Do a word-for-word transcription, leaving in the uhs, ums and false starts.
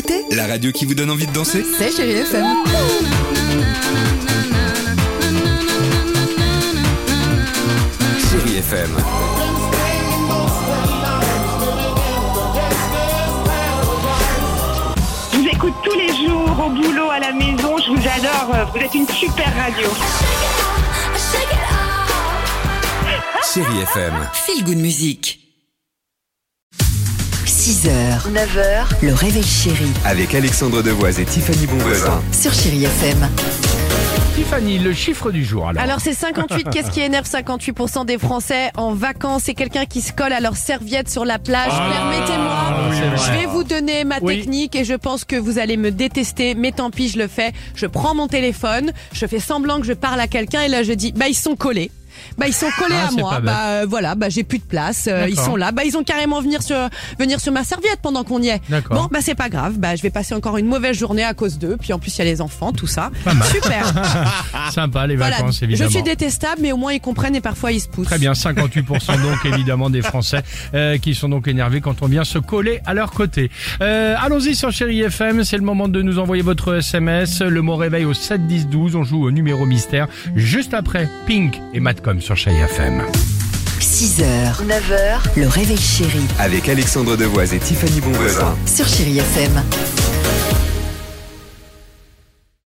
écoutez La radio qui vous donne envie de danser? C'est Chérie F M. Chérie F M. Je vous écoute tous les jours, au boulot, à la maison, je vous adore, vous êtes une super radio. Chérie F M. Feel Good Music. six heures, neuf heures, le réveil chéri Avec Alexandre Devoise et Tiffany Bonvoisin. sur Chérie F M. Tiffany, le chiffre du jour alors. Alors c'est cinquante-huit, qu'est-ce qui énerve cinquante-huit pour cent des Français en vacances? C'est quelqu'un qui se colle à leur serviette sur la plage. Ah, Permettez-moi, oui, je vrai. vais vous donner ma Oui. technique et je pense que vous allez me détester, mais tant pis, je le fais. Je prends mon téléphone, je fais semblant que je parle à quelqu'un et là je dis, bah ils sont collés. Bah ils sont collés Ah, à c'est moi, pas bête. bah euh, voilà, bah j'ai plus de place, euh, ils D'accord. sont là, bah ils ont carrément venir sur venir sur ma serviette pendant qu'on y est. D'accord. Bon bah c'est pas grave, bah je vais passer encore une mauvaise journée à cause d'eux, puis en plus il y a les enfants, tout ça. Pas mal. Super. Sympa les Voilà, vacances je évidemment. suis détestable, mais au moins ils comprennent et parfois ils se poussent. Très bien, cinquante-huit pour cent donc évidemment des Français euh, qui sont donc énervés quand on vient se coller à leur côté. Euh, allons-y sur Chérie F M, c'est le moment de nous envoyer votre S M S, le mot réveil au sept dix douze, on joue au numéro mystère juste après Pink et Madcom sur Chérie F M. six heures, neuf heures, le réveil chéri Avec Alexandre Devoise et Tiffany Bonvoisin. sur Chérie F M.